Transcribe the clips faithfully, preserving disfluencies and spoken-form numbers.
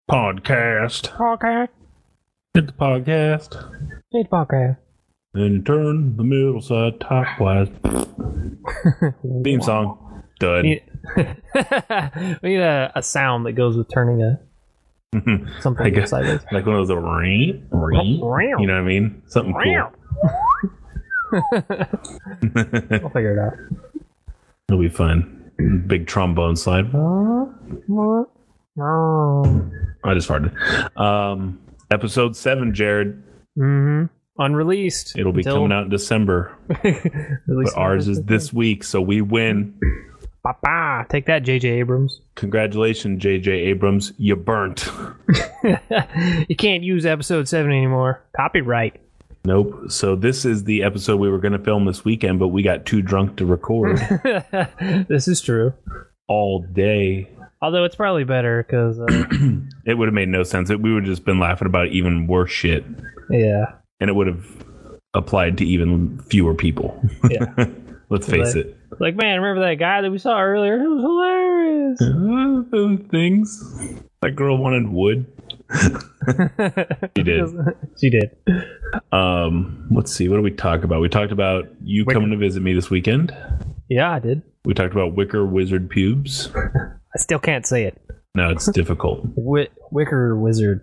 Podcast. Podcast. Hit the podcast. Hit podcast. And turn the middle side top wise. Theme song. Done. We need, we need a, a sound that goes with turning a something I guess, sideways. like one of those little ring, ring. You know what I mean? Something cool. I'll figure it out. It'll be fun. Big trombone slide. I just farted. Um, episode seven, Jared. Mm-hmm. Unreleased. It'll be until... coming out in December. But ours is this week, so we win. Ba-ba. Take that, J J Abrams. Congratulations, J J Abrams. You burnt. You can't use episode seven anymore. Copyright. Nope. So this is the episode we were going to film this weekend, but we got too drunk to record. This is true. All day. Although it's probably better because... Uh, it would have made no sense. We would have just been laughing about even worse shit. Yeah. And it would have applied to even fewer people. Yeah. Let's face like, it. Like, man, remember that guy that we saw earlier? It was hilarious. Uh, those things. That girl wanted wood. She did. She did. Um, let's see. What did we talk about? We talked about you Wicker. coming to visit me this weekend. Yeah, I did. We talked about Wicker Wizard Pubes. I still can't say it. No, it's difficult. Wi- Wicker Wizard.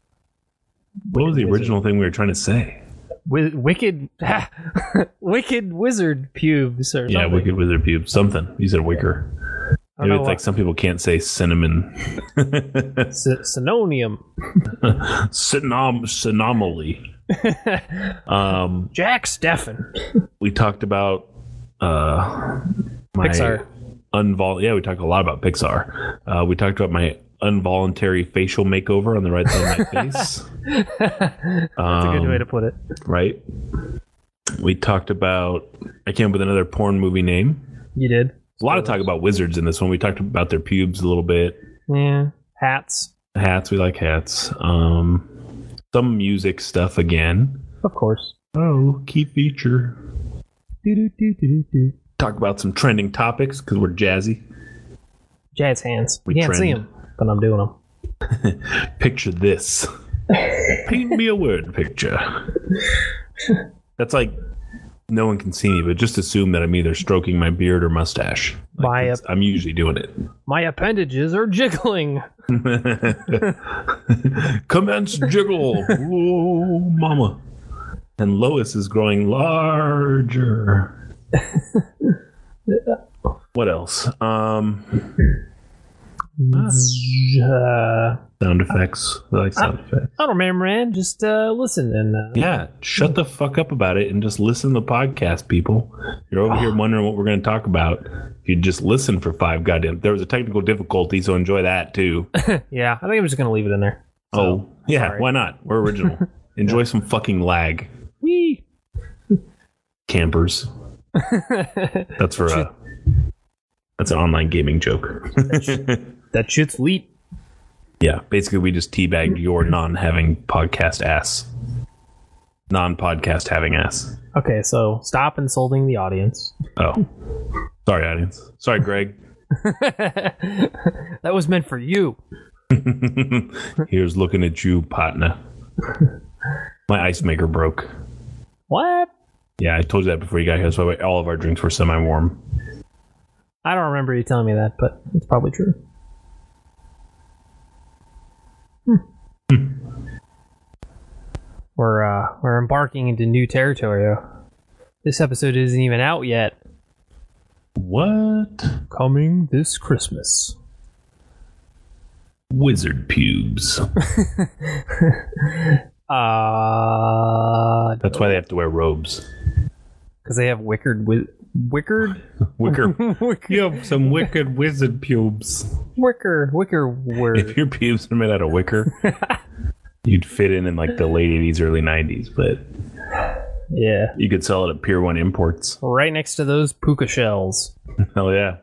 What was the Wizard. original thing we were trying to say? Wi- wicked, wicked wizard pubes or something. Yeah, wicked wizard pubes. Something. You said wicker. Maybe it's what. like some people can't say cinnamon. S- Synonium. Synom- Synomaly. um, Jack Steffen. We talked about uh, my Pixar. Unvol- yeah, we talked a lot about Pixar. Uh, we talked about my involuntary facial makeover on the right side of my face. That's um, a good way to put it. Right. We talked about, I came up with another porn movie name. You did. A lot of talk about wizards in this one. We talked about their pubes a little bit. Yeah. Hats. Hats. We like hats. Um, some music stuff again. Of course. Oh, key feature. Do, do, do, do, do. Talk about some trending topics because we're jazzy. Jazz hands. We You can't trend. see them, but I'm doing them. Picture this. Paint me a word picture. That's like, no one can see me, but just assume that I'm either stroking my beard or mustache. Like My ap- I'm usually doing it. My appendages are jiggling. Commence jiggle. Whoa, mama. And Lois is growing larger. What else? Um, Uh, sound effects. I like sound I, effects. I don't remember, man. Just uh, listen and uh, Yeah, shut the fuck up about it and just listen to the podcast, people. You're over here wondering what we're going to talk about. If you just listen for five goddamn... There was a technical difficulty, so enjoy that, too. yeah, I think I'm just going to leave it in there. So, oh, yeah, sorry. why not? We're original. Enjoy some fucking lag. Wee. Campers. That's for... Uh, that's an online gaming joke. That shit's leap. Yeah, basically we just teabagged your non-having podcast ass. Non-podcast having ass. Okay, so stop insulting the audience. Oh. Sorry, audience. Sorry, Greg. That was meant for you. Here's looking at you, partner. My ice maker broke. What? Yeah, I told you that before you got here, so all of our drinks were semi-warm. I don't remember you telling me that, but it's probably true. Hmm. We're uh, we're embarking into new territory. This episode isn't even out yet. What? Coming this Christmas. Wizard pubes. uh, That's why they have to wear robes. Because they have wickered wi- wickered Wicker. wicker You have some wicked wizard pubes. wicker wicker word. If your pubes are made out of wicker, you'd fit in in like the late eighties, early nineties, but Yeah, you could sell it at Pier one Imports. right next to those puka shells. Hell yeah.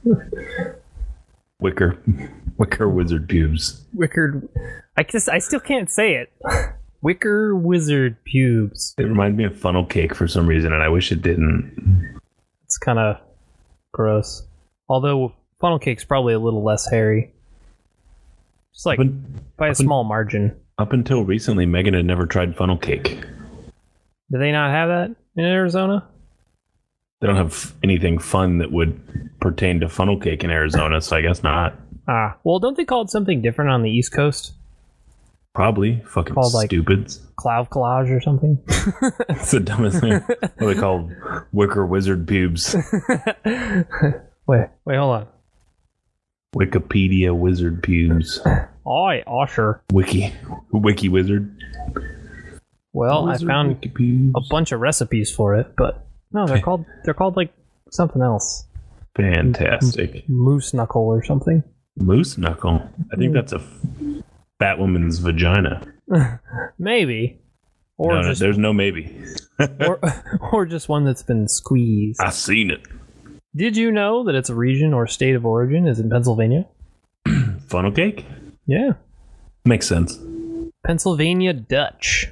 Wicker. Wicker wizard pubes. Wickered. I just I still can't say it. Wicker wizard pubes. It reminds me of funnel cake for some reason, and I wish it didn't. It's kind of gross. Although funnel cake's probably a little less hairy. Just like in- by a up in- small margin. Up until recently, Megan had never tried funnel cake. Do they not have that in Arizona? They don't have anything fun that would pertain to funnel cake in Arizona, so I guess not. Ah, well, don't they call it something different on the East Coast? Probably. Fucking Called, like- stupids. Cloud collage or something? It's the dumbest thing. What are they called? Wicker wizard pubes. wait, wait, hold on. Wikipedia wizard pubes. Oi, Osher. Wiki. Wiki wizard. Well, Wizard I found wiki pubes. a bunch of recipes for it, but no, they're called they're called like something else. Fantastic. Moose knuckle or something. Moose knuckle. I think that's a fat woman's vagina. Maybe. Or No, no, just there's no maybe. or, or just one that's been squeezed. I seen it. Did you know that its region or state of origin is in Pennsylvania? Funnel cake? Yeah. Makes sense. Pennsylvania Dutch.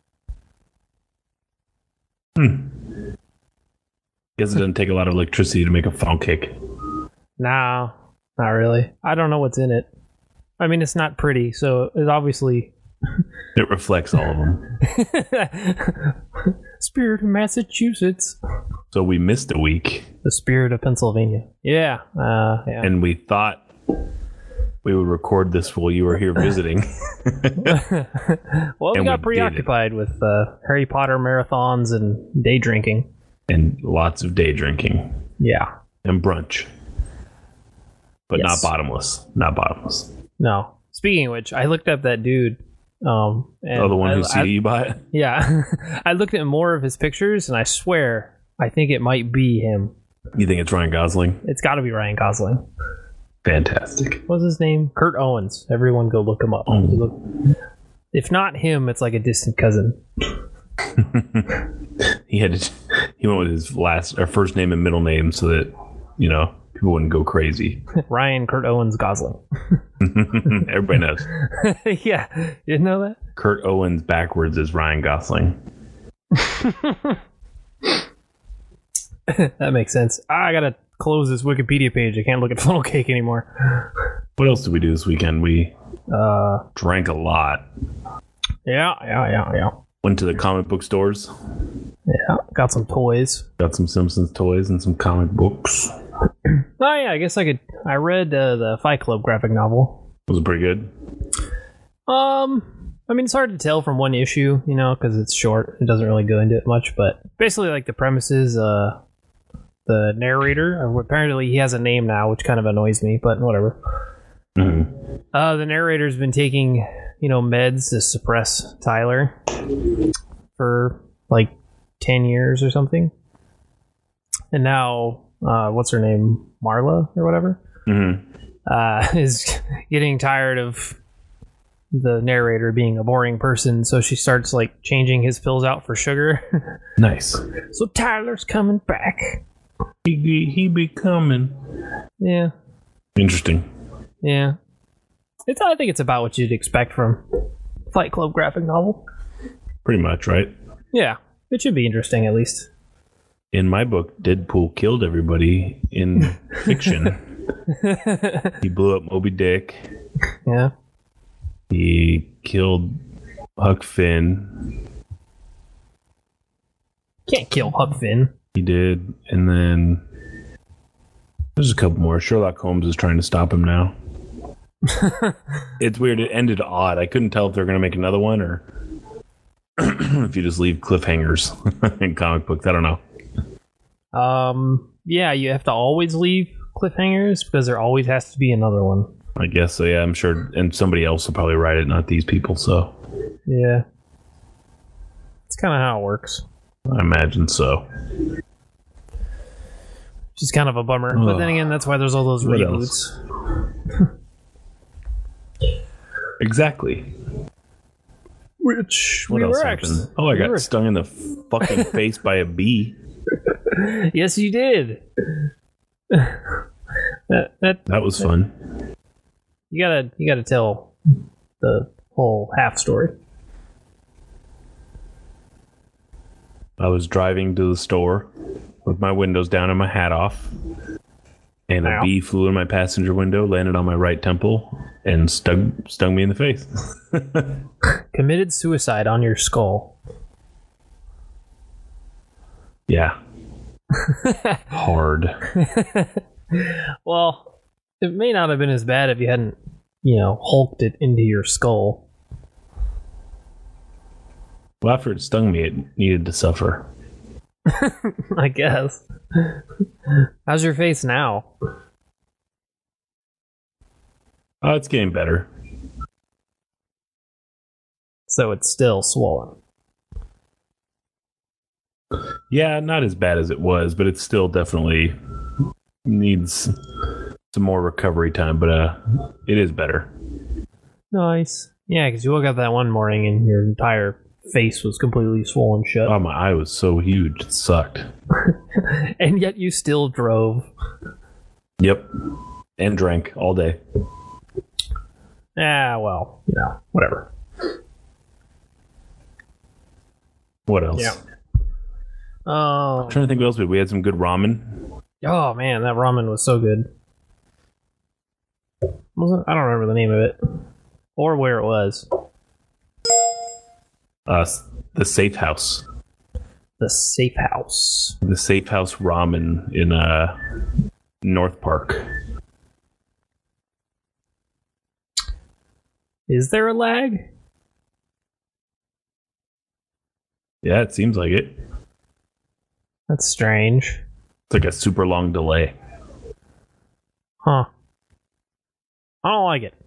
Hmm. Guess it doesn't take a lot of electricity to make a funnel cake. No, not really. I don't know what's in it. I mean, it's not pretty, so it's obviously... It reflects all of them. Spirit of Massachusetts. So we missed a week, The spirit of Pennsylvania. Yeah. Uh, yeah. and we thought we would record this while you were here visiting. well, we and got we preoccupied with uh, Harry Potter marathons and day drinking. And lots of day drinking. Yeah. And brunch. But Yes. not bottomless. Not bottomless. No. Speaking of which, I looked up that dude. Um, and Oh, the one I- who I- see you buy it? Yeah. I looked at more of his pictures, and I swear, I think it might be him. You think it's Ryan Gosling? It's got to be Ryan Gosling. Fantastic. What's his name? Kurt Owens. Everyone go look him up. Oh. Look- If not him, it's like a distant cousin. He had to, he went with his last or first name and middle name so that, you know, people wouldn't go crazy. Ryan Kurt Owens Gosling. Everybody knows. Yeah. You didn't know that? Kurt Owens backwards is Ryan Gosling. That makes sense. Ah, I gotta close this Wikipedia page. I can't look at funnel cake anymore. What else did we do this weekend? We Uh, drank a lot. yeah, yeah, yeah, yeah. Went to the comic book stores. Yeah, got some toys. Got some Simpsons toys and some comic books. Oh yeah, I guess I could. I read uh, the Fight Club graphic novel. Was it pretty good? Um, I mean, it's hard to tell from one issue, you know, because it's short. It doesn't really go into it much, but basically, like the premise is, uh, the narrator. uh, Apparently, he has a name now, which kind of annoys me, but whatever. Mm-hmm. Uh, the narrator's been taking, you know, meds to suppress Tyler for like ten years or something, and now, uh, what's her name, Marla or whatever, Mm-hmm. uh, is getting tired of the narrator being a boring person, so she starts like changing his pills out for sugar. Nice. So Tyler's coming back. He be, he be coming. Yeah, Interesting. yeah. It's. I think it's about what you'd expect from Fight Club graphic novel. Pretty much, right? Yeah, it should be interesting at least. In my book, Deadpool killed everybody in fiction. He blew up Moby Dick. Yeah. He killed Huck Finn. Can't kill Huck Finn. He did. And then there's a couple more. Sherlock Holmes is trying to stop him now. It's weird. It ended odd. I couldn't tell if they're going to make another one or if you just leave cliffhangers in comic books. I don't know. Um. Yeah, you have to always leave cliffhangers because there always has to be another one. I guess so. Yeah, I'm sure. And somebody else will probably write it, not these people. So Yeah. It's kind of how it works. I imagine so. Which is kind of a bummer. But then again, that's why there's all those What reboots. Exactly. Which What we else were happened? actually. Oh, I we got were- stung in the fucking face by a bee. Yes, you did. that, that That was fun. you gotta you gotta tell the whole half story. I was driving to the store with my windows down and my hat off. And a Ow. bee flew in my passenger window, landed on my right temple, and stung stung me in the face. Committed suicide on your skull. Yeah. Hard. Well, it may not have been as bad if you hadn't, you know, hulked it into your skull. Well, after it stung me, it needed to suffer. I guess. How's your face now? Oh, it's getting better. So it's still swollen. Yeah, not as bad as it was, but it still definitely needs some more recovery time, but uh, it is better. Nice. Yeah, because you woke up that one morning and your entire face was completely swollen shut. Oh, my eye was so huge, it sucked. And yet you still drove. Yep. And drank all day. Ah, well, you know, whatever. What else? Yeah. Oh, I'm trying to think what else we had. We had some good ramen. oh man, that ramen was so good. Wasn't I don't remember the name of it or where it was. Uh, the Safe House. The Safe House. The Safe House ramen in uh, North Park. Is there a lag? Yeah, it seems like it. That's strange. It's like a super long delay. Huh. I don't like it.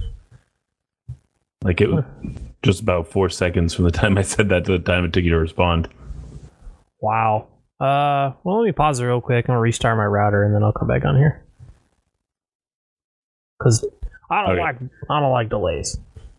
Like it was just about four seconds from the time I said that to the time it took you to respond. Wow. Uh, well, let me pause it real quick. I'm gonna restart my router and then I'll come back on here. Cause I don't Okay. like I don't like delays.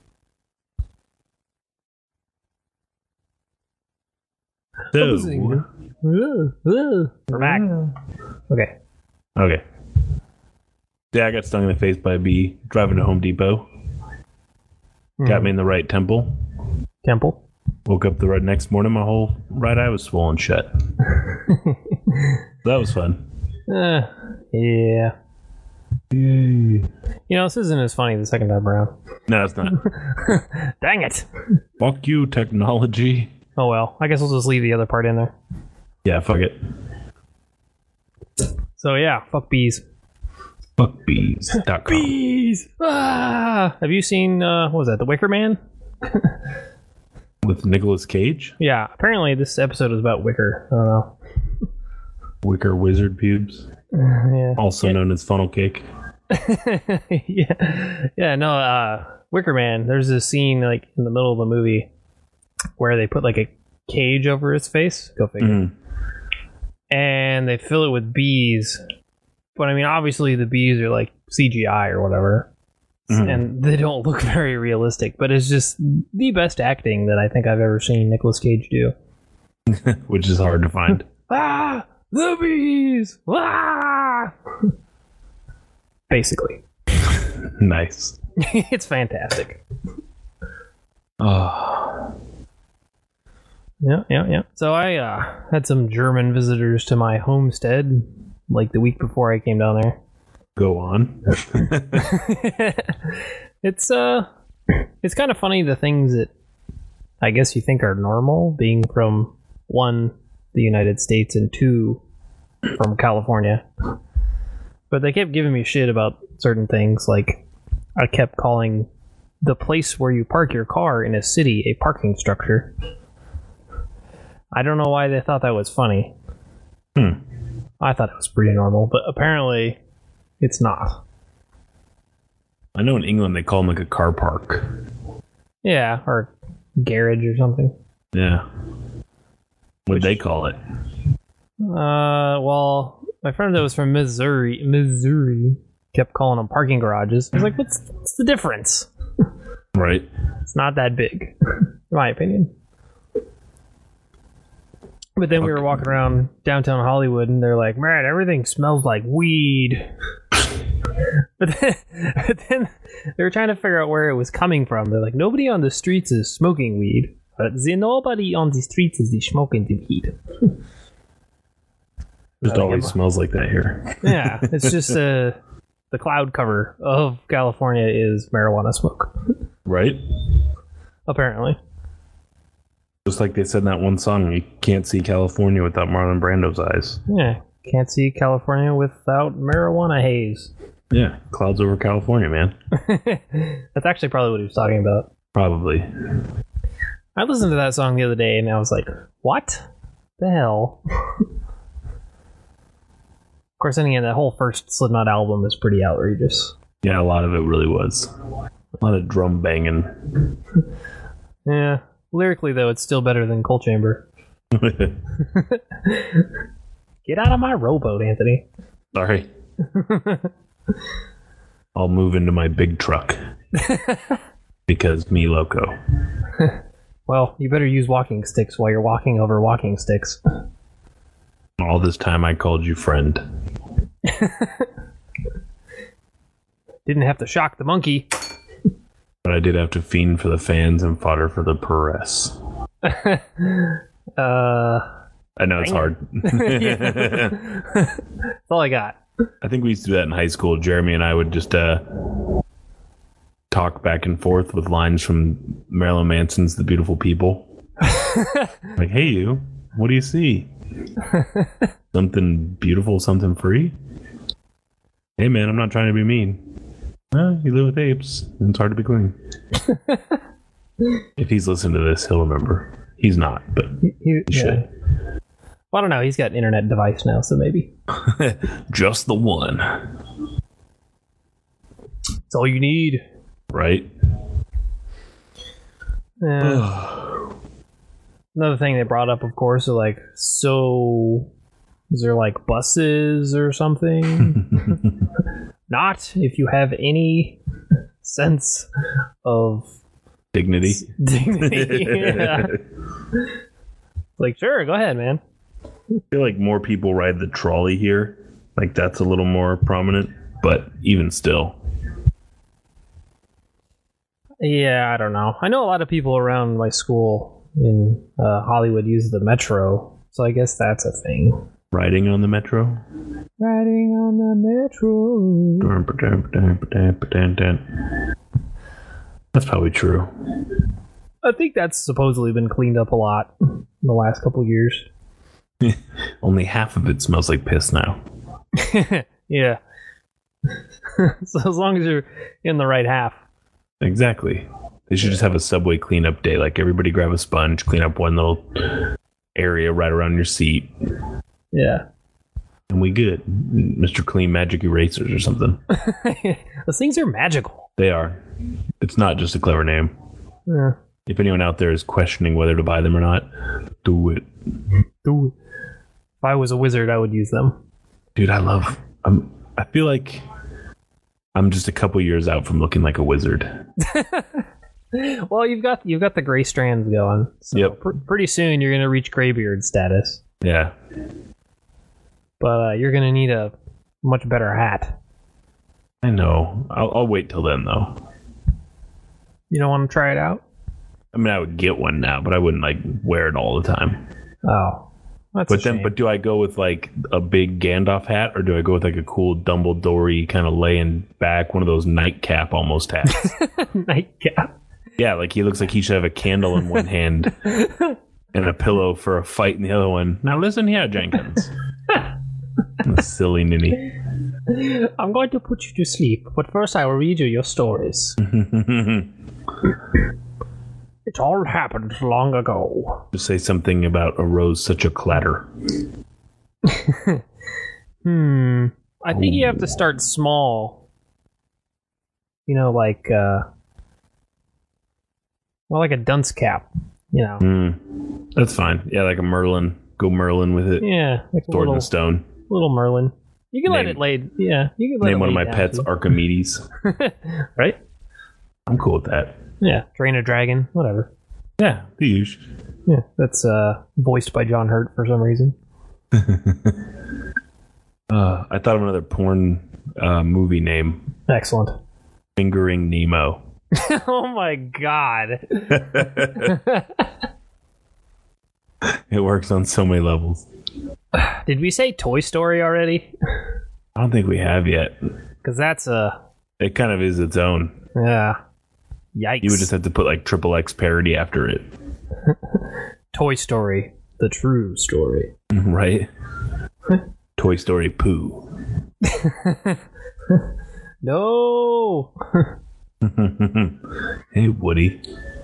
So, We're back. Okay. okay. Yeah, I got stung in the face by a bee driving to Home Depot. Got me in the right temple. Temple. Woke up the right next morning, my whole right eye was swollen shut. That was fun. Uh, yeah. Yay. You know, this isn't as funny the second time around. No, it's not. Dang it. Fuck you, technology. Oh well. I guess we'll just leave the other part in there. Yeah, fuck it. So yeah, fuck bees. Fuck bees dot com. Bees! Ah! Have you seen, uh, what was that, The Wicker Man? With Nicolas Cage? Yeah, apparently this episode is about Wicker. I don't know. Wicker wizard pubes. Yeah. Also known as funnel cake. yeah. Yeah, no, uh, Wicker Man, there's this scene, like, in the middle of the movie where they put, like, a cage over his face. Go figure. Mm. And they fill it with bees. But, I mean, obviously the bees are, like, C G I or whatever. Mhm. And they don't look very realistic. But it's just the best acting that I think I've ever seen Nicolas Cage do. Which is hard to find. Ah! The bees! Ah! Basically. Nice. It's fantastic. Oh. Yeah, yeah, yeah. So I uh, had some German visitors to my homestead, like the week before I came down there. Go on. It's uh, it's kind of funny the things that I guess you think are normal, being from one, the United States, and two, from California. But they kept giving me shit about certain things, like I kept calling the place where you park your car in a city a parking structure. I don't know why they thought that was funny. Hmm. I thought it was pretty normal, but apparently it's not. I know in England they call them like a car park. Yeah, or garage or something. Yeah. What'd they call it? Uh, well, my friend that was from Missouri, Missouri, kept calling them parking garages. I was like, what's, what's the difference? Right. It's not that big, in my opinion. But then we were walking around downtown Hollywood, and they're like, man, everything smells like weed. but, then, but then they were trying to figure out where it was coming from. They're like, nobody on the streets is smoking weed. But the nobody on the streets is smoking the weed. It always smells like that here. Yeah, it's just uh, the cloud cover of California is marijuana smoke. Right? Apparently. Just like they said in that one song, you can't see California without Marlon Brando's eyes. Yeah, can't see California without marijuana haze. Yeah, clouds over California, man. That's actually probably what he was talking about. Probably. I listened to that song the other day and I was like, what the hell? Of course, then again, that whole first Slipknot album is pretty outrageous. Yeah, a lot of it really was. A lot of drum banging. Yeah. Lyrically, though, it's still better than Coal Chamber. Get out of my rowboat, Anthony. Sorry. I'll move into my big truck. Because me loco. Well, you better use walking sticks while you're walking over walking sticks. All this time I called you friend. Didn't have to shock the monkey. But I did have to fiend for the fans and fodder for the press. uh, I know it's hard. That's all I got. I think we used to do that in high school. Jeremy and I would just uh, talk back and forth with lines from Marilyn Manson's The Beautiful People. Like, hey, you, what do you see? Something beautiful, something free? Hey, man, I'm not trying to be mean. Well, you live with apes, and it's hard to be clean. If he's listening to this, he'll remember. He's not, but he, he yeah. should. Well, I don't know. He's got an internet device now, so maybe. Just the one. That's all you need. Right? Yeah. Another thing they brought up, of course, are like, so is there like buses or something? Not if you have any sense of dignity. Dignity. Yeah. Like, sure, go ahead, man. I feel like more people ride the trolley here. Like, that's a little more prominent, but even still. Yeah, I don't know. I know a lot of people around my school in uh, Hollywood use the metro, so I guess that's a thing. Riding on the metro? Riding on the metro. That's probably true. I think that's supposedly been cleaned up a lot in the last couple years. Only half of it smells like piss now. Yeah. So as long as you're in the right half. Exactly. They should just have a subway cleanup day. Like, everybody grab a sponge, clean up one little area right around your seat. Yeah. And we good. Mister Clean Magic Erasers or something. Those things are magical. They are. It's not just a clever name. Yeah. If anyone out there is questioning whether to buy them or not, do it. Do it. If I was a wizard, I would use them. Dude, I love... I'm, I feel like I'm just a couple years out from looking like a wizard. Well, you've got you've got the gray strands going. So yep. pr- pretty soon you're going to reach graybeard status. Yeah. But uh, you're going to need a much better hat. I know. I'll, I'll wait till then, though. You don't want to try it out? I mean, I would get one now, but I wouldn't, like, wear it all the time. Oh. That's but a then, shame. but do I go with, like, a big Gandalf hat, or do I go with, like, a cool Dumbledore-y kind of laying back, one of those nightcap almost hats? Nightcap? Yeah, like he looks like he should have a candle in one hand and a pillow for a fight in the other one. Now listen here, Jenkins. Silly ninny. I'm going to put you to sleep, but first I will read you your stories. It all happened long ago. Just say something about a rose such a clatter. hmm. I think Ooh. You have to start small. You know, like, uh... well, like a dunce cap, you know. Mm, that's fine. Yeah, like a Merlin. Go Merlin with it. Yeah. Like Sword in the stone. Little Merlin. You can name, let it lay. Yeah. You can let name it one of my down pets too. Archimedes. Right? I'm cool with that. Yeah. Drain a dragon. Whatever. Yeah. The usual. Yeah. That's uh, voiced by John Hurt for some reason. uh, I thought of another porn uh, movie name. Excellent. Fingering Nemo. Oh my god. It works on so many levels. Did we say Toy Story already? I don't think we have yet. Because that's a... It kind of is its own. Yeah. Yikes. You would just have to put like Triple X parody after it. Toy Story, the true story. Right? Toy Story Pooh. No! Hey, Woody.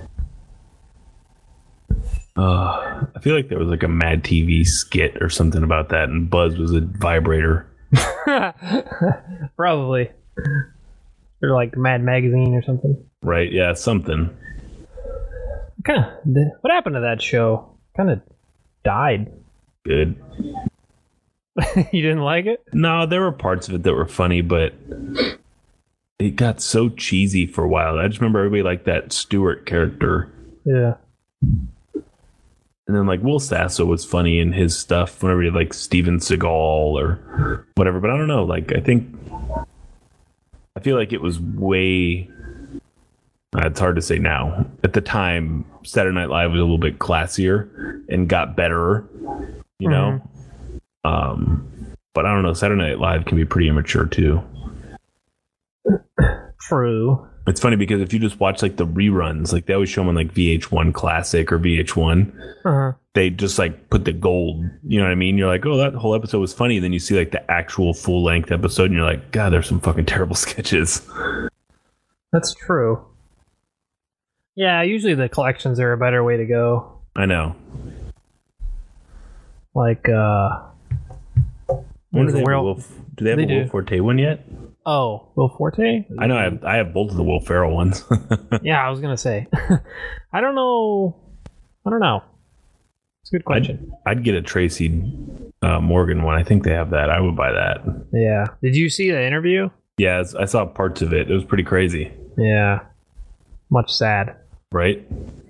Uh, I feel like there was like a Mad T V skit or something about that, and Buzz was a vibrator. Probably. Or like Mad Magazine or something. Right, yeah, something. Kind of. What happened to that show? Kind of died. Good. You didn't like it? No, there were parts of it that were funny, but it got so cheesy for a while. I just remember everybody liked that Stewart character. Yeah. And then like Will Sasso was funny in his stuff whenever he had like Steven Seagal or whatever. But I don't know. Like I think I feel like it was way. Uh, it's hard to say now. At the time, Saturday Night Live was a little bit classier and got better. You know. Mm-hmm. Um, but I don't know. Saturday Night Live can be pretty immature too. True. It's funny because if you just watch like the reruns, like they always show them on like V H one Classic or V H one, uh-huh. They just like put the gold, you know what I mean? You're like, oh, that whole episode was funny. Then you see like the actual full length episode and you're like, God, there's some fucking terrible sketches. That's true. Yeah, usually the collections are a better way to go. I know. Like, uh... When do they, have Will, do they have they a do. Will Forte one yet? Oh, Will Forte? I know. I have, I have both of the Will Ferrell ones. Yeah, I was gonna say. I don't know. I don't know. It's a good question. I'd, I'd get a Tracy uh, Morgan one. I think they have that. I would buy that. Yeah. Did you see the interview? Yeah, I saw parts of it. It was pretty crazy. Yeah. Much sad. Right?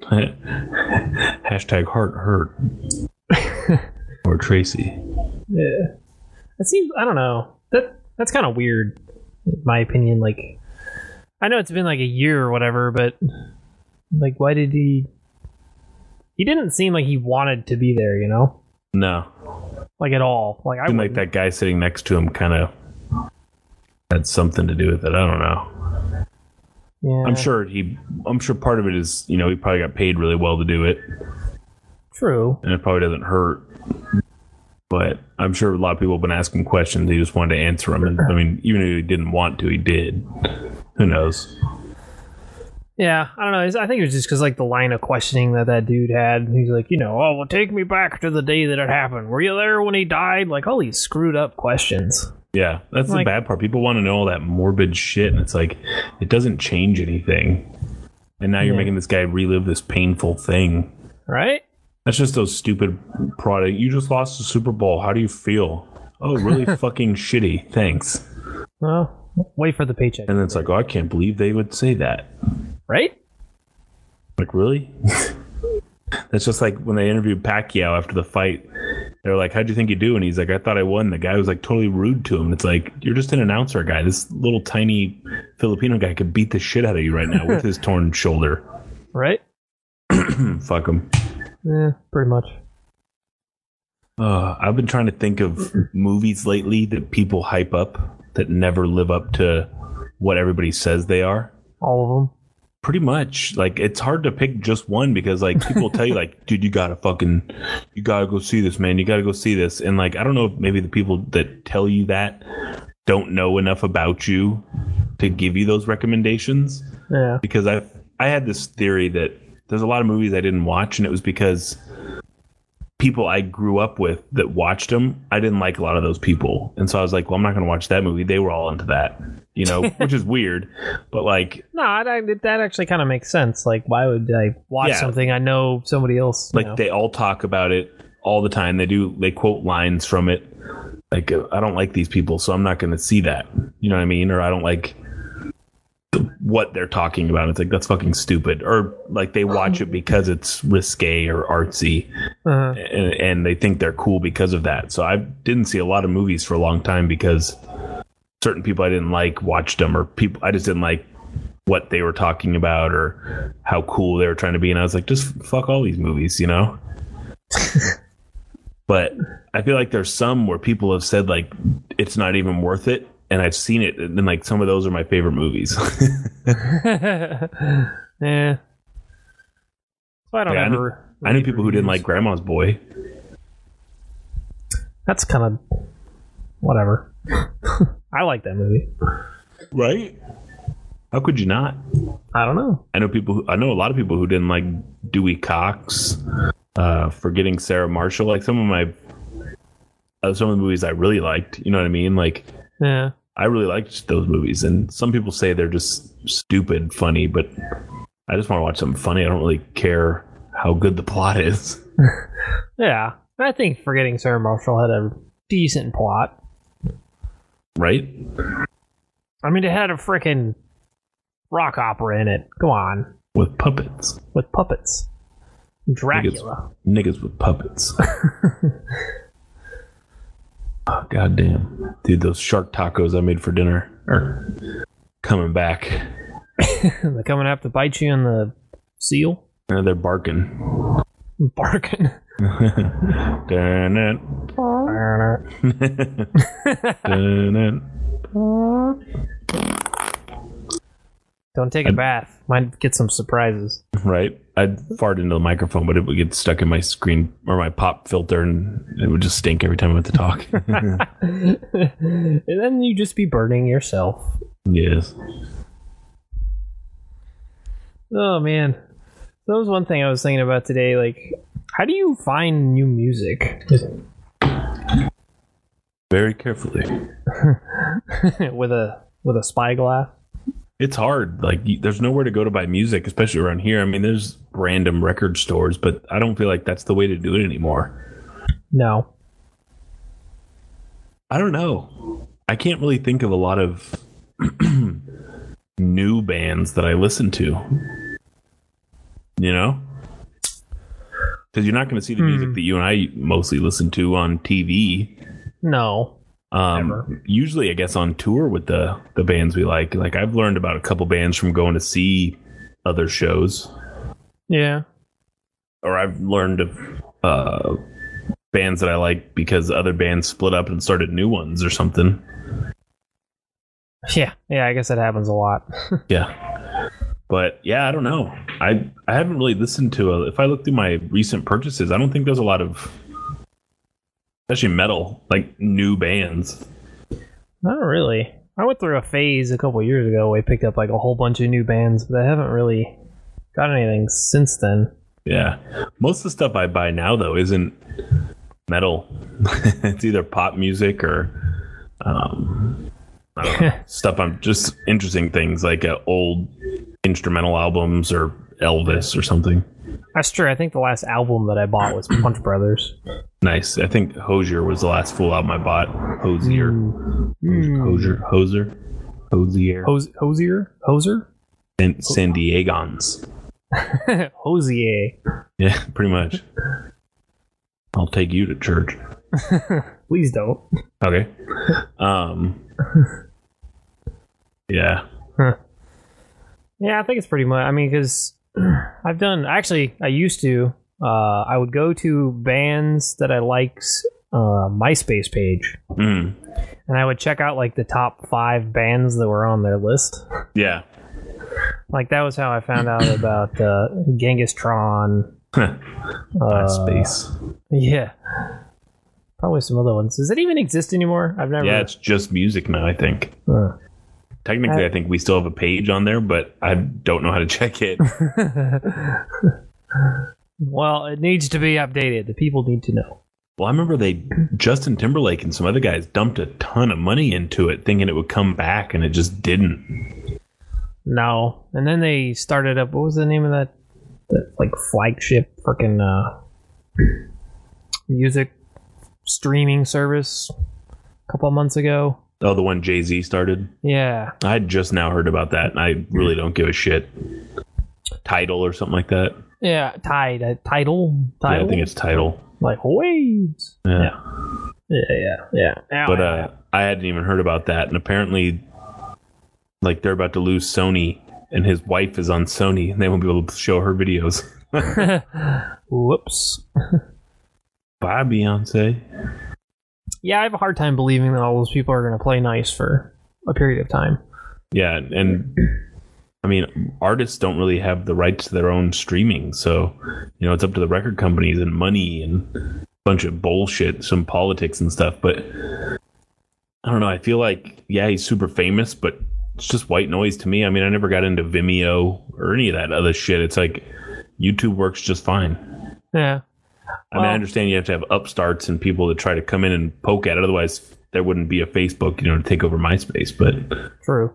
Hashtag heart hurt. Or Tracy. Yeah. It seems. I don't know. That that's kind of weird. In my opinion, like, I know it's been like a year or whatever, but like, why did he? He didn't seem like he wanted to be there, you know? No, like at all. Like I seemed like that guy sitting next to him kind of had something to do with it. I don't know. Yeah, I'm sure he. I'm sure part of it is, you know, he probably got paid really well to do it. True, and it probably doesn't hurt. But I'm sure a lot of people have been asking questions. He just wanted to answer them. And, I mean, even if he didn't want to, he did. Who knows? Yeah, I don't know. I think it was just because, like, the line of questioning that that dude had. He's like, you know, oh, well, take me back to the day that it happened. Were you there when he died? Like, all these screwed up questions. Yeah, that's like, the bad part. People want to know all that morbid shit, and it's like, it doesn't change anything. And now you're yeah. making this guy relive this painful thing. Right? That's just those stupid product. You just lost the Super Bowl. How do you feel? Oh, really fucking shitty. Thanks. Well, wait for the paycheck. And then it's like, oh, I can't believe they would say that. Right? Like, really? That's just like when they interviewed Pacquiao after the fight. They're like, how'd you think you do? And he's like, I thought I won. The guy was like totally rude to him. It's like, you're just an announcer guy. This little tiny Filipino guy could beat the shit out of you right now with his torn shoulder. Right? Fuck him. Yeah, pretty much. Uh, I've been trying to think of movies lately that people hype up that never live up to what everybody says they are. All of them? Pretty much. Like, it's hard to pick just one because, like, people tell you, like, dude, you gotta fucking, you gotta go see this, man. You gotta go see this. And, like, I don't know if maybe the people that tell you that don't know enough about you to give you those recommendations. Yeah. Because I I had this theory that there's a lot of movies I didn't watch, and it was because people I grew up with that watched them, I didn't like a lot of those people. And so I was like, well, I'm not going to watch that movie. They were all into that, you know, which is weird. But like... No, I, that actually kind of makes sense. Like, why would I watch yeah, something I know somebody else... Like, know. They all talk about it all the time. They do, they quote lines from it. Like, I don't like these people, so I'm not going to see that. You know what I mean? Or I don't like... what they're talking about. It's like, that's fucking stupid. Or like they watch it because it's risque or artsy, uh-huh. and, and they think they're cool because of that. So I didn't see a lot of movies for a long time because certain people I didn't like watched them, or people I just didn't like what they were talking about or how cool they were trying to be. And I was like, just fuck all these movies, you know? But I feel like there's some where people have said like it's not even worth it, and I've seen it, and like some of those are my favorite movies. Yeah. So I don't Yeah, I ever. knew, I knew people who didn't like Grandma's Boy. That's kind of whatever. I like that movie. Right? How could you not? I don't know. I know people. Who, I know a lot of people who didn't like Dewey Cox, uh, Forgetting Sarah Marshall. Like some of my, uh, some of the movies I really liked. You know what I mean? Like, Yeah. I really liked those movies. And some people say they're just stupid, funny, but I just want to watch something funny. I don't really care how good the plot is. Yeah. I think Forgetting Sarah Marshall had a decent plot. Right? I mean, it had a freaking rock opera in it. Come on. With puppets. With puppets. Dracula. Niggas, niggas with puppets. Oh, goddamn. Dude, those shark tacos I made for dinner are coming back. They're coming up to bite you in the seal? Uh, they're barking. Barking. Dun it. Dun it. Don't take a bath. Might get some surprises. Right? I'd fart into the microphone, but it would get stuck in my screen or my pop filter, and it would just stink every time I went to talk. And then you just be burning yourself. Yes. Oh, man. That was one thing I was thinking about today. Like, how do you find new music? Very carefully. with a with a spyglass? It's hard. Like, you, there's nowhere to go to buy music, especially around here. I mean, there's random record stores, but I don't feel like that's the way to do it anymore. No. I don't know. I can't really think of a lot of new bands that I listen to. You know? Because you're not going to see the music Hmm. that you and I mostly listen to on T V. No. Um, usually, I guess, on tour with the, the bands we like. Like, I've learned about a couple bands from going to see other shows. Yeah. Or I've learned of uh, bands that I like because other bands split up and started new ones or something. Yeah. Yeah, I guess that happens a lot. Yeah. But, yeah, I don't know. I I haven't really listened to a... If I look through my recent purchases, I don't think there's a lot of... Especially metal, like new bands. Not really. I went through a phase a couple years ago where I picked up like a whole bunch of new bands, but I haven't really got anything since then. Yeah. Most of the stuff I buy now, though, isn't metal. It's either pop music or um, I don't know, stuff. I'm just interesting things like uh, old instrumental albums or Elvis or something. That's true. I think the last album that I bought was Punch Brothers. Nice. I think Hozier was the last full album I bought. Hozier. Mm. Hozier. Hozier. Hozier. Hos- Hosier? Hoser? San, San Diegans. Hosier. Yeah, pretty much. I'll take you to church. Please don't. Okay. Um. Yeah. Huh. Yeah, I think it's pretty much. I mean, because I've done. Actually, I used to. Uh, I would go to bands that I liked uh, MySpace page, Mm. and I would check out like the top five bands that were on their list. Yeah. Like that was how I found out about uh, Genghis Tron. Uh, Space. Yeah, probably some other ones. Does it even exist anymore? I've never. Yeah, it's just music now, I think. Uh. Technically, I- I think we still have a page on there, but I don't know how to check it. Well, it needs to be updated. The people need to know. Well, I remember they, Justin Timberlake and some other guys dumped a ton of money into it, thinking it would come back, and it just didn't. No, and then they started up. What was the name of that? That like flagship freaking uh, music streaming service a couple of months ago. Oh, the one Jay-Z started? Yeah, I had just now heard about that, and I really don't give a shit. Tidal or something like that? yeah. Tide, uh, title, title. Yeah, I think it's Tidal. like waves. Yeah. Yeah, yeah, yeah. yeah. But uh, I hadn't even heard about that, and apparently, like, they're about to lose Sony, and his wife is on Sony, and they won't be able to show her videos. Whoops. Bye, Beyonce. Yeah, I have a hard time believing that all those people are going to play nice for a period of time. Yeah, and I mean, artists don't really have the rights to their own streaming, so you know it's up to the record companies and money and a bunch of bullshit, some politics and stuff. But I don't know. I feel like yeah, he's super famous, but it's just white noise to me. I mean, I never got into Vimeo or any of that other shit. It's like YouTube works just fine. Yeah. I mean, I understand you have to have upstarts and people that try to come in and poke at it. Otherwise, there wouldn't be a Facebook, you know, to take over MySpace. But true.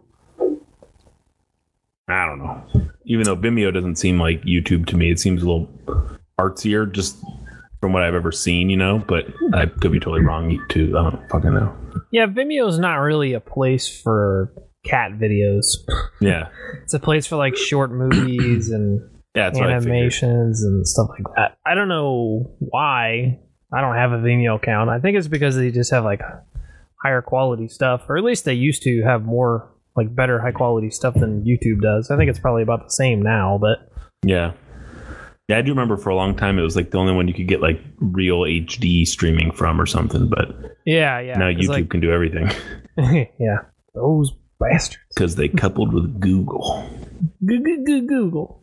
I don't know. Even though Vimeo doesn't seem like YouTube to me, it seems a little artsier, just from what I've ever seen, you know. But I could be totally wrong too. I don't fucking know. Yeah, Vimeo's not really a place for cat videos. Yeah, it's a place for like short movies and. Yeah, that's animations and stuff like that. I don't know why. I don't have a Vimeo account. I think it's because they just have like higher quality stuff, or at least they used to have more like better high quality stuff than YouTube does. I think it's probably about the same now, but yeah, yeah. I do remember for a long time it was like the only one you could get like real H D streaming from or something. But yeah, yeah. Now YouTube like, can do everything. Yeah, those bastards. Because they coupled with Google. Google.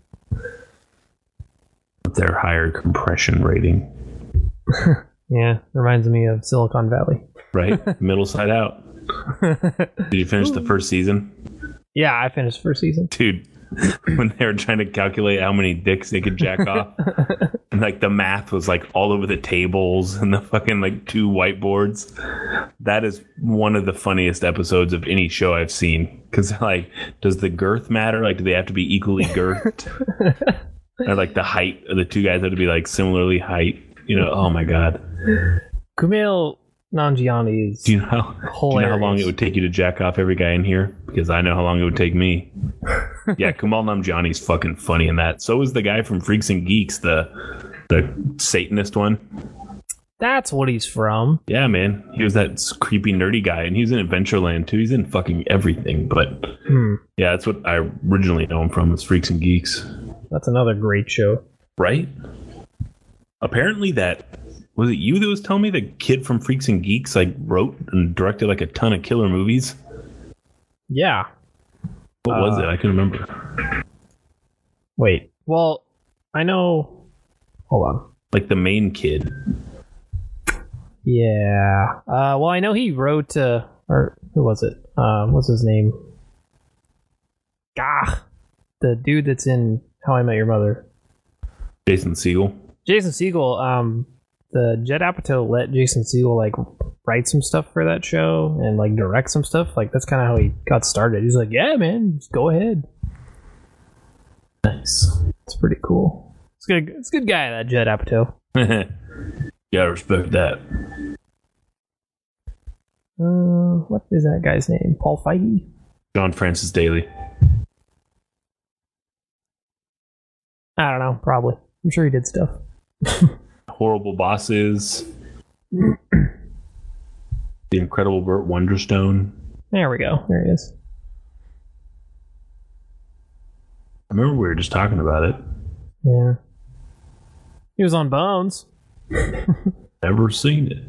Their higher compression rating. Yeah, reminds me of Silicon Valley. Right? Middle side out. Did you finish the first season? Yeah, I finished the first season. Dude, when they were trying to calculate how many dicks they could jack off, and like the math was like all over the tables and the fucking like two whiteboards. That is one of the funniest episodes of any show I've seen. Because like, does the girth matter? Like, do they have to be equally girthed? Or like the height of the two guys have to be like similarly height. You know, oh my god. Kumail Nanjiani is do you know how, do you know how long it would take you to jack off every guy in here? Because I know how long it would take me. Yeah, Kumail Nanjiani's fucking funny in that. So is the guy from Freaks and Geeks, the the Satanist one. That's what he's from. Yeah, man. He was that creepy nerdy guy, and he was in Adventureland too. He's in fucking everything. But hmm. yeah, that's what I originally know him from. It's Freaks and Geeks. That's another great show. Right? Apparently that... Was it you that was telling me the kid from Freaks and Geeks like wrote and directed like a ton of killer movies? Yeah. What was uh, it? I can remember. Wait. Well, I know... Hold on. Like the main kid. Yeah. Uh, well, I know he wrote... Uh, or who was it? Uh, what's his name? Gah. The dude that's in How I Met Your Mother. Jason Segel. Jason Segel, um, the Judd Apatow let Jason Segel like write some stuff for that show and like direct some stuff. Like that's kind of how he got started. He's like, yeah, man, just go ahead. Nice. It's pretty cool. It's good. It's a good guy, that Judd Apatow. Yeah, I respect that. Uh, what is that guy's name? Paul Feige? John Francis Daly. I don't know. Probably. I'm sure he did stuff. Horrible Bosses. The Incredible Burt Wonderstone. There we go. There he is. I remember we were just talking about it. Yeah. He was on Bones. Never seen it.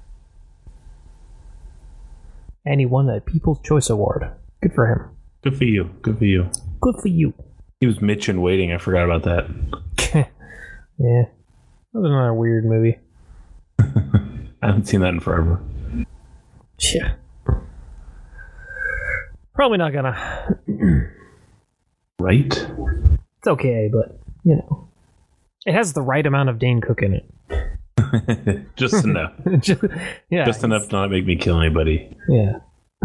And he won a People's Choice Award. Good for him. Good for you. Good for you. Good for you. He was Mitch in Waiting. I forgot about that. Yeah. That was another weird movie. I haven't seen that in forever. Yeah. Probably not gonna. Right? It's okay, but, you know. It has the right amount of Dane Cook in it. Just enough. Just, yeah. Just enough to not make me kill anybody. Yeah.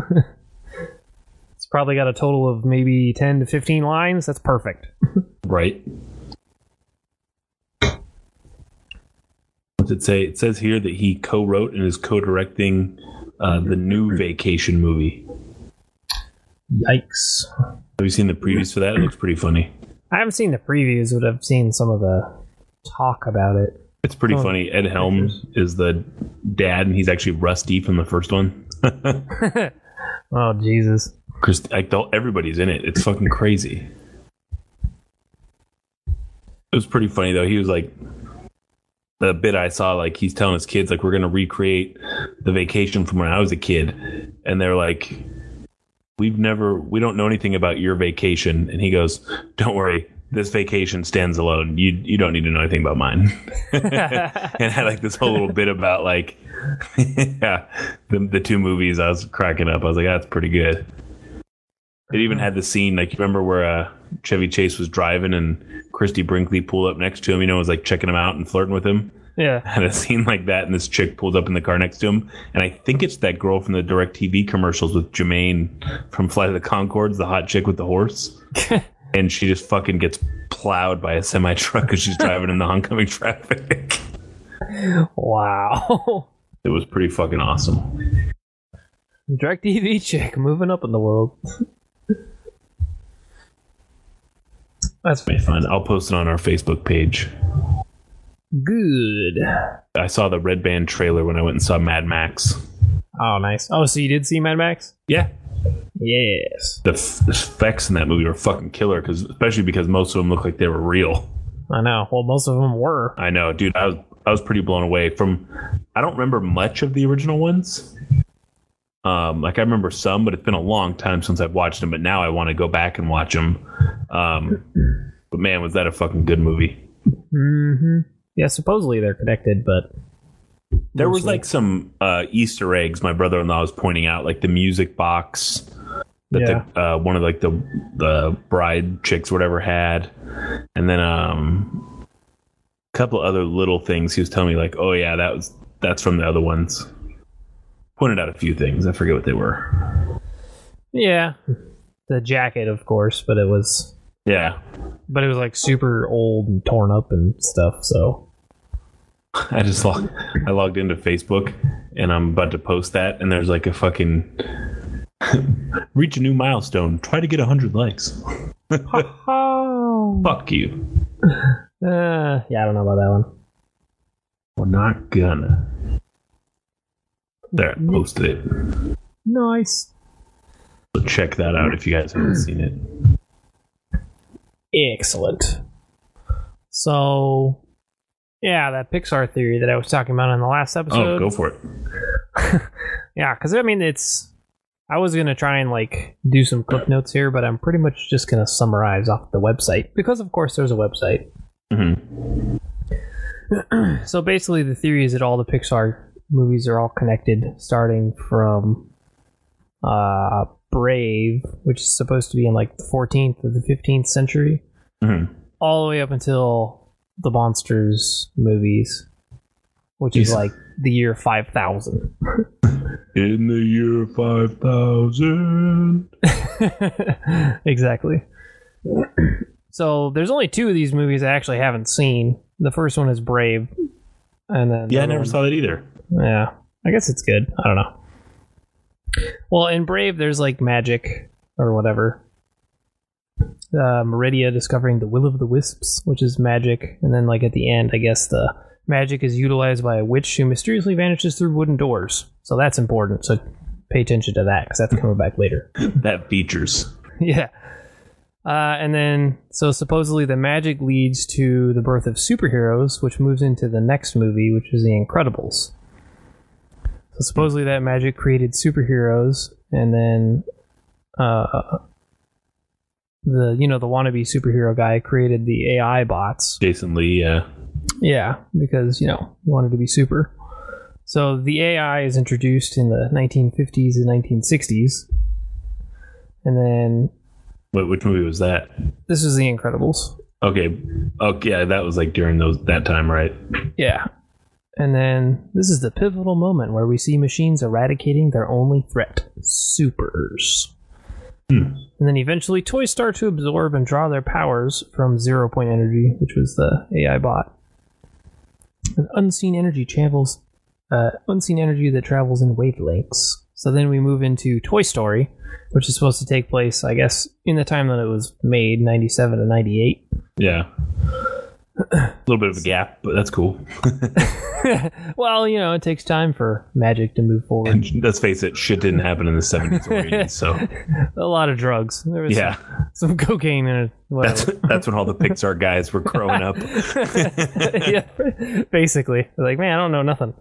It's probably got a total of maybe ten to fifteen lines. That's perfect. Right. What's it say? It says here that he co-wrote and is co-directing uh, the new Vacation movie. Yikes. Have you seen the previews for that? It looks pretty funny. I haven't seen the previews, but I've seen some of the talk about it. It's pretty oh, funny. Ed Helms is the dad, and he's actually Rusty from the first one. Oh, Jesus. Chris, like, everybody's in it. It's fucking crazy. It was pretty funny, though. He was like, the bit I saw, like he's telling his kids, like, we're going to recreate the vacation from when I was a kid. And they're like, we've never, we don't know anything about your vacation. And he goes, don't worry, this vacation stands alone. You you don't need to know anything about mine. And I had like this whole little bit about like, yeah, the, the two movies. I was cracking up. I was like, that's pretty good. It even had the scene, like, you remember where uh, Chevy Chase was driving and Christy Brinkley pulled up next to him, you know, was like checking him out and flirting with him. Yeah. Had a scene like that, and this chick pulled up in the car next to him. And I think it's that girl from the DirecTV commercials with Jermaine from Flight of the Conchords, the hot chick with the horse. And she just fucking gets plowed by a semi truck because she's driving in the oncoming traffic. Wow. It was pretty fucking awesome. DirecTV chick moving up in the world. That's pretty fun. I'll post it on our Facebook page. Good. I saw the Red Band trailer when I went and saw Mad Max. Oh, nice. Oh, so you did see Mad Max? Yeah. Yes. The, f- the effects in that movie were fucking killer, because especially because most of them look like they were real. I know. Well, most of them were. I know, dude. I was I was pretty blown away from. I don't remember much of the original ones. Um, like I remember some, but it's been a long time since I've watched them. But now I want to go back and watch them. Um, but man, was that a fucking good movie? Mm-hmm. Yeah, supposedly they're connected, but there was like some uh, Easter eggs my brother-in-law was pointing out, like the music box that yeah. the, uh, one of like the the bride chicks or whatever had, and then um, a couple other little things. He was telling me like, oh yeah, that was that's from the other ones. Pointed out a few things. I forget what they were. Yeah, the jacket, of course, but it was yeah, but it was like super old and torn up and stuff. So I just log- I logged into Facebook and I'm about to post that, and there's like a fucking reach a new milestone. Try to get a hundred likes. Fuck you. Uh, yeah, I don't know about that one. We're not gonna. There, I posted it. Nice. So check that out if you guys haven't seen it. Excellent. So, yeah, that Pixar theory that I was talking about in the last episode. Oh, go for it. Yeah, because I mean, it's. I was gonna try and like do some clip notes here, but I'm pretty much just gonna summarize off the website because, of course, there's a website. Mm-hmm. So basically, the theory is that all the Pixar movies are all connected, starting from uh, Brave, which is supposed to be in like the fourteenth or the fifteenth century, mm-hmm. all the way up until the Monsters movies, which is like the year five thousand. In the year five thousand. Exactly. So there's only two of these movies I actually haven't seen. The first one is Brave. And then yeah, I never one, saw that either. Yeah, I guess it's good. I don't know. Well, in Brave, there's like magic or whatever. Uh, Meridia discovering the Will of the Wisps, which is magic. And then like at the end, I guess the magic is utilized by a witch who mysteriously vanishes through wooden doors. So that's important. So pay attention to that because that's coming back later. That features. Yeah. Uh, and then, so supposedly the magic leads to the birth of superheroes, which moves into the next movie, which is The Incredibles. So supposedly that magic created superheroes, and then uh, the you know the wannabe superhero guy created the A I bots. Jason Lee, yeah. Yeah, because you know he wanted to be super. So the A I is introduced in the nineteen fifties and nineteen sixties, and then. Wait, which movie was that? This is The Incredibles. Okay. Okay, yeah, that was like during those that time, right? Yeah. And then this is the pivotal moment where we see machines eradicating their only threat, supers. Hmm. And then eventually toys start to absorb and draw their powers from Zero Point Energy, which was the A I bot. An unseen energy travels, uh, unseen energy that travels in wavelengths. So then we move into Toy Story, which is supposed to take place, I guess, in the time that it was made, ninety-seven to ninety-eight. Yeah. A little bit of a gap, but that's cool. Well, you know, it takes time for magic to move forward. And let's face it, shit didn't happen in the seventies or eighties, so a lot of drugs. There was yeah, some, some cocaine in it. That's that's when all the Pixar guys were growing up. Yeah, basically, they're like, man, I don't know nothing.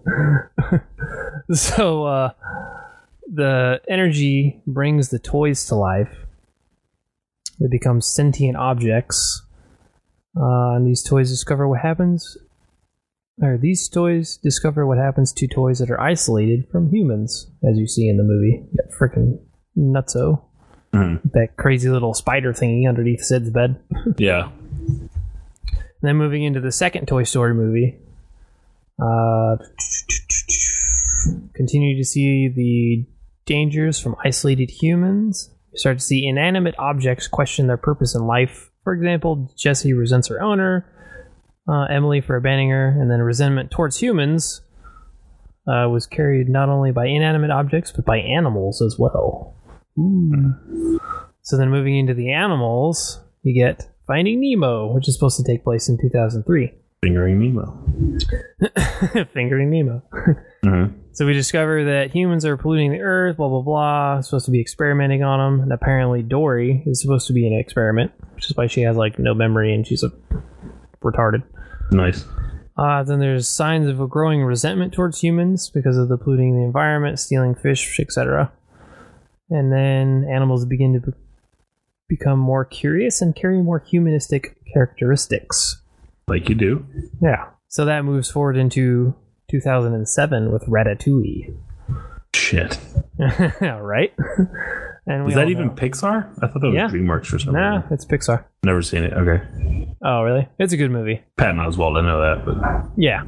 So uh, the energy brings the toys to life. They become sentient objects. Uh, and these toys discover what happens. Or these toys discover what happens to toys that are isolated from humans, as you see in the movie. You got freaking Nutso, mm. that crazy little spider thingy underneath Sid's bed. Yeah. And then moving into the second Toy Story movie, uh, continue to see the dangers from isolated humans. You start to see inanimate objects question their purpose in life. For example, Jessie resents her owner, uh, Emily for abandoning her, and then resentment towards humans uh, was carried not only by inanimate objects, but by animals as well. Ooh. So then moving into the animals, you get Finding Nemo, which is supposed to take place in two thousand three. Fingering Nemo. Fingering Nemo. Mm-hmm. So we discover that humans are polluting the earth, blah, blah, blah. Supposed to be experimenting on them. And apparently Dory is supposed to be an experiment, which is why she has, like, no memory and she's a retarded. Nice. Uh, then there's signs of a growing resentment towards humans because of the polluting the environment, stealing fish, et cetera. And then animals begin to be- become more curious and carry more humanistic characteristics. Like you do. Yeah. So that moves forward into two thousand seven with Ratatouille. Shit. Right? And we Is that all even know. Pixar? I thought that was Yeah. DreamWorks for some Nah, reason. it's Pixar. Never seen it. Okay. Oh, really? It's a good movie. Patton Oswalt, I know that, but Yeah.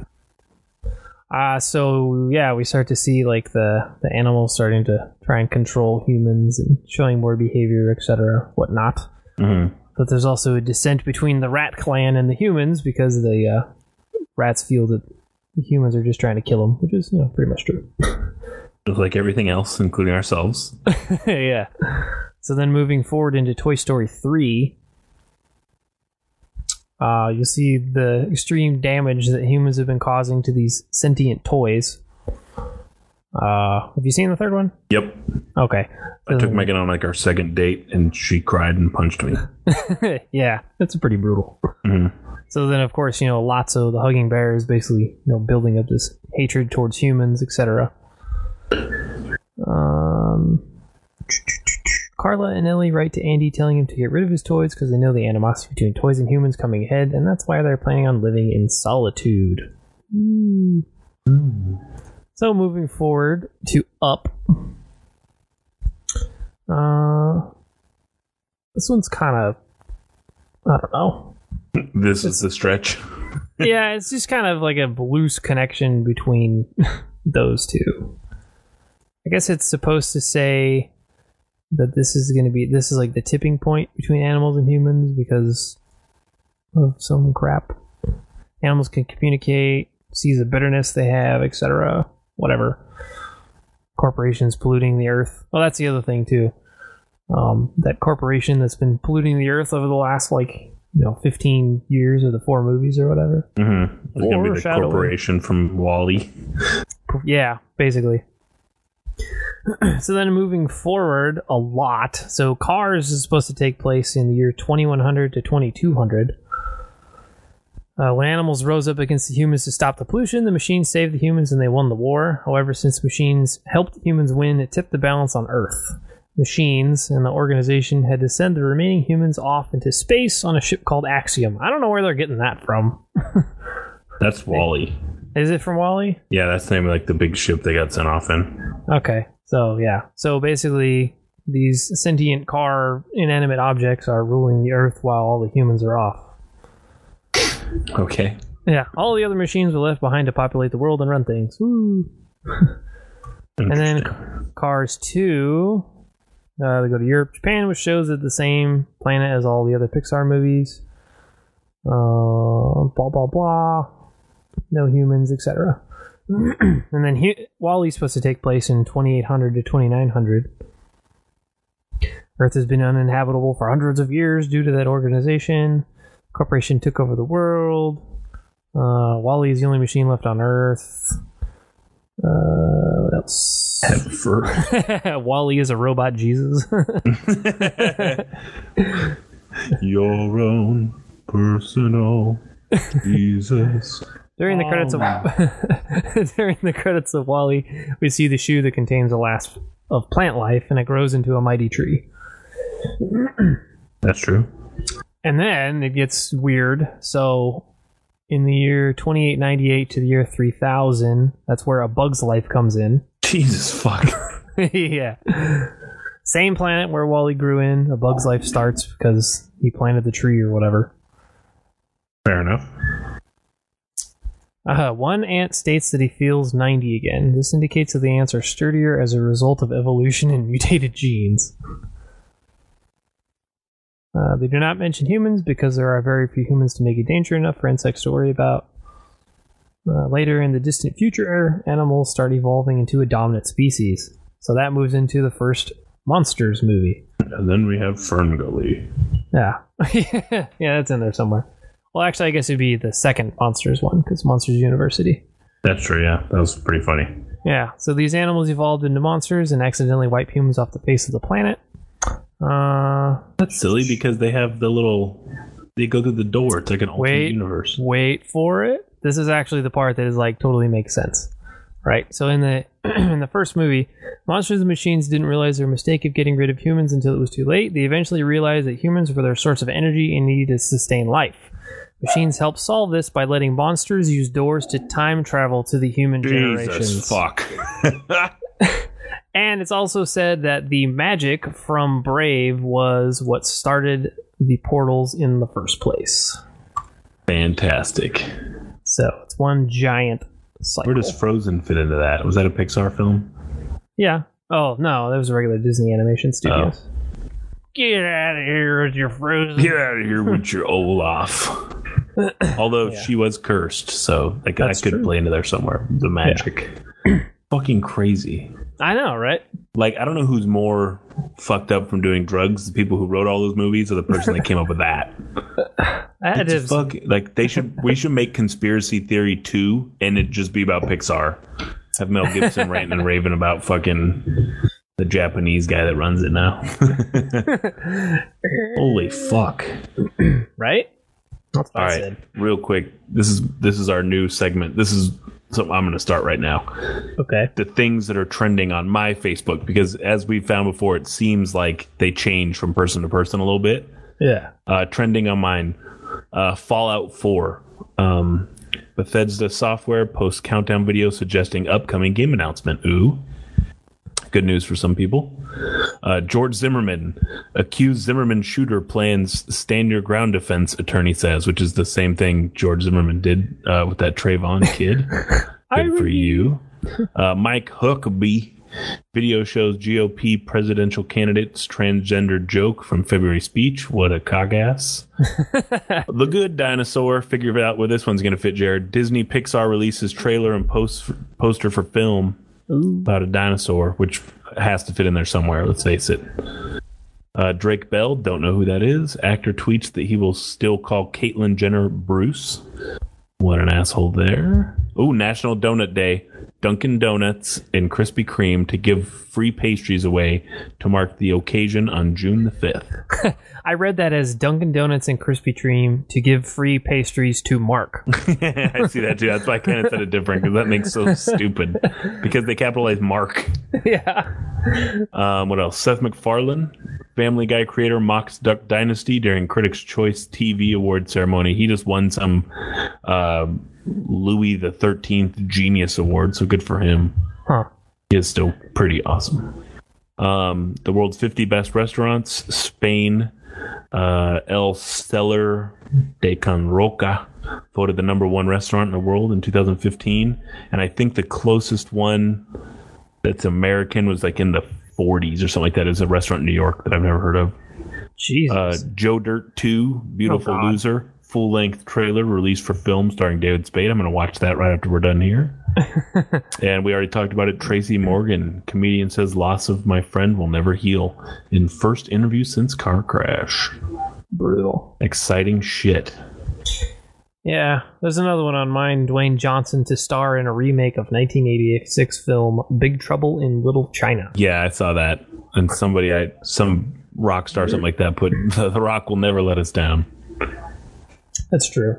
Uh, so, yeah, we start to see, like, the, the animals starting to try and control humans and showing more behavior, et cetera, whatnot. Mm-hmm. But there's also a dissent between the rat clan and the humans because the uh, rats feel that the humans are just trying to kill them, which is, you know, pretty much true. just like everything else, including ourselves. Yeah. So then moving forward into Toy Story three, uh, you'll see the extreme damage that humans have been causing to these sentient toys. Uh, have you seen the third one? Yep. Okay. I took Megan on like our second date, and she cried and punched me. Yeah, that's pretty brutal. Mm-hmm. So then, of course, you know, Lotso, the hugging bear, is basically, you know, building up this hatred towards humans, et cetera. Um, Carla and Ellie write to Andy telling him to get rid of his toys because they know the animosity between toys and humans coming ahead, and that's why they're planning on living in solitude. Mm. Mm. So moving forward to Up. Uh, this one's kind of, I don't know. This it's, is the stretch. Yeah, it's just kind of like a loose connection between those two. I guess it's supposed to say that this is going to be, this is like the tipping point between animals and humans because of some crap. Animals can communicate, sees the bitterness they have, et cetera. Whatever. Corporations polluting the earth. Well, that's the other thing too. Um, that corporation that's been polluting the earth over the last, like, you know, fifteen years of the four movies or whatever. Mm-hmm. It's going to be the corporation from WALL-E. Yeah, basically. So then moving forward a lot. So Cars is supposed to take place in the year twenty-one hundred to twenty-two hundred. Uh, when animals rose up against the humans to stop the pollution, the machines saved the humans and they won the war. However, since machines helped humans win, it tipped the balance on Earth. Machines and the organization had to send the remaining humans off into space on a ship called Axiom. I don't know where they're getting that from. That's WALL-E. Is it from WALL-E? Yeah, that's the name of like the big ship they got sent off in. Okay, so yeah. So basically, these sentient car inanimate objects are ruling the Earth while all the humans are off. Okay. Yeah, all the other machines were left behind to populate the world and run things. Woo! And then Cars two, uh, they go to Europe, Japan, which shows that the same planet as all the other Pixar movies. Uh, blah, blah, blah. No humans, et cetera. And then he- WALL-E's supposed to take place in twenty-eight hundred to twenty-nine hundred. Earth has been uninhabitable for hundreds of years due to that organization. Corporation took over the world. Uh, Wall-E is the only machine left on Earth. Uh, what else? Wall-E is a robot Jesus. Your own personal Jesus. During the credits of during the credits of Wall-E, we see the shoe that contains the last of plant life, and it grows into a mighty tree. That's true. And then it gets weird. So, in the year twenty-eight ninety-eight to the year three thousand, that's where A Bug's Life comes in. Jesus fuck. Yeah. Same planet where Wall-E grew in. A Bug's Life starts because he planted the tree or whatever. Fair enough. Uh, one ant states that he feels ninety again. This indicates that the ants are sturdier as a result of evolution and mutated genes. Uh, they do not mention humans because there are very few humans to make it danger enough for insects to worry about. Uh, later in the distant future, animals start evolving into a dominant species. So that moves into the first Monsters movie. And then we have Fern Gully. Yeah. Yeah, that's in there somewhere. Well, actually, I guess it'd be the second Monsters one, because Monsters University. That's true, yeah. That was pretty funny. Yeah, so these animals evolved into monsters and accidentally wipe humans off the face of the planet. Uh, That's silly because they have the little... They go through the door. It's like an alternate wait, universe. Wait for it. This is actually the part that is like totally makes sense. Right? So in the in the first movie, Monsters and Machines didn't realize their mistake of getting rid of humans until it was too late. They eventually realized that humans were their source of energy and needed to sustain life. Machines help solve this by letting monsters use doors to time travel to the human Jesus generations. Fuck. And it's also said that the magic from Brave was what started the portals in the first place. Fantastic. So it's one giant cycle. Where does Frozen fit into that? Was that a Pixar film? Yeah. Oh, no, that was a regular Disney Animation Studios. Oh. Get out of here with your Frozen. Get out of here with your Olaf. Although yeah. she was cursed, so like I could true. play into there somewhere. The magic. Yeah. Fucking crazy. I know, right? Like, I don't know who's more fucked up from doing drugs, the people who wrote all those movies or the person that came up with that. That is fuck, like they should we should make Conspiracy Theory two and it just be about Pixar. Have Mel Gibson ranting and raving about fucking the Japanese guy that runs it now. Holy fuck. Right? That's all right, said. Real quick. This is this is our new segment. This is something I'm going to start right now. Okay. The things that are trending on my Facebook, because as we found before, it seems like they change from person to person a little bit. Yeah. Uh, trending on mine, uh, Fallout four. Um, Bethesda Software posts countdown video suggesting upcoming game announcement. Ooh. Good news for some people. Uh, George Zimmerman, accused Zimmerman shooter plans stand your ground defense, attorney says, which is the same thing George Zimmerman did uh, with that Trayvon kid. Good for you. Uh, Mike Huckabee, video shows G O P presidential candidate's transgender joke from February speech. What a cockass. The Good Dinosaur, figure out where this one's going to fit, Jared. Disney Pixar releases trailer and post poster for film. Ooh. About a dinosaur, which has to fit in there somewhere, let's face it. Uh, Drake Bell, don't know who that is. Actor tweets that he will still call Caitlyn Jenner Bruce. What an asshole there. Ooh, National Donut Day. Dunkin' Donuts and Krispy Kreme to give free pastries away to mark the occasion on June the fifth. I read that as Dunkin' Donuts and Krispy Kreme to give free pastries to Mark. I see that too. That's why I kind of said it different, because that makes so stupid. Because they capitalize Mark. Yeah. Um, what else? Seth MacFarlane, Family Guy creator, mocks Duck Dynasty during Critics' Choice T V Award ceremony. He just won some uh, Louis the thirteenth Genius Award, so good for him. Huh. He is still pretty awesome. Um, the world's fifty best restaurants, Spain, uh, El Cellar de Can Roca voted the number one restaurant in the world in two thousand fifteen, and I think the closest one that's American was like in the forties or something like that. It was a restaurant in New York that I've never heard of. Jesus. Uh, Joe Dirt two, Beautiful oh, Loser, full-length trailer released for film starring David Spade. I'm going to watch that right after we're done here. And we already talked about it. Tracy Morgan, comedian, says loss of my friend will never heal in first interview since car crash. Brutal. Exciting shit. Yeah, there's another one on mine. Dwayne Johnson to star in a remake of nineteen eighty-six film Big Trouble in Little China. Yeah, I saw that. And somebody, I some rock star, something like that, put the, the Rock will never let us down. That's true.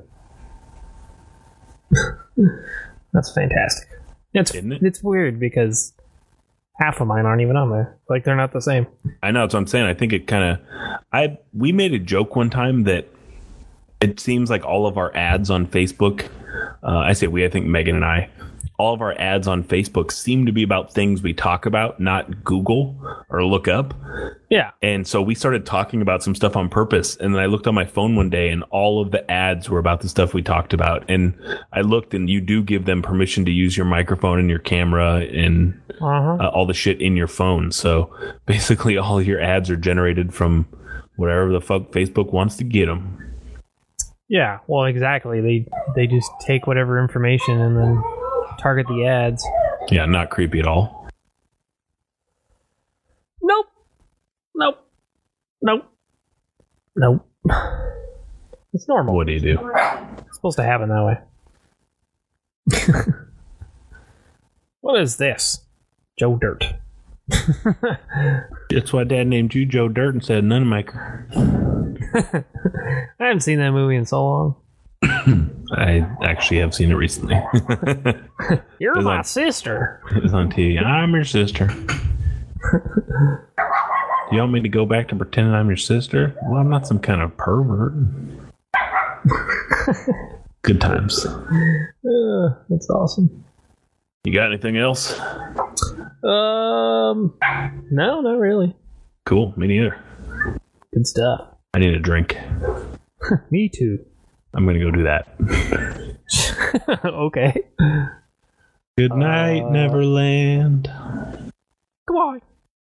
That's fantastic. It's Isn't it? It's weird because half of mine aren't even on there. Like they're not the same. I know, that's what I'm saying. I think it kind of... I We made a joke one time that it seems like all of our ads on Facebook, uh, I say we, I think Megan and I, all of our ads on Facebook seem to be about things we talk about, not Google or look up. Yeah. And so we started talking about some stuff on purpose. And then I looked on my phone one day and all of the ads were about the stuff we talked about. And I looked, and you do give them permission to use your microphone and your camera and Uh-huh. uh, all the shit in your phone. So basically all your ads are generated from whatever the fuck Facebook wants to get them. Yeah, well, exactly. They they just take whatever information and then target the ads. Yeah, not creepy at all. Nope. Nope. Nope. Nope. It's normal. What do you do? It's supposed to happen that way. What is this? Joe Dirt. That's why Dad named you Joe Dirt instead of Nunmaker. I haven't seen that movie in so long. I actually have seen it recently. You're It's my on- sister. It was on T V. I'm your sister. Do you want me to go back to pretending I'm your sister? Well, I'm not some kind of pervert. Good times. Uh, that's awesome. You got anything else? Um, no, not really. Cool. Me neither. Good stuff. I need a drink. Me too. I'm going to go do that. Okay. Good night, Uh, Neverland. Come on.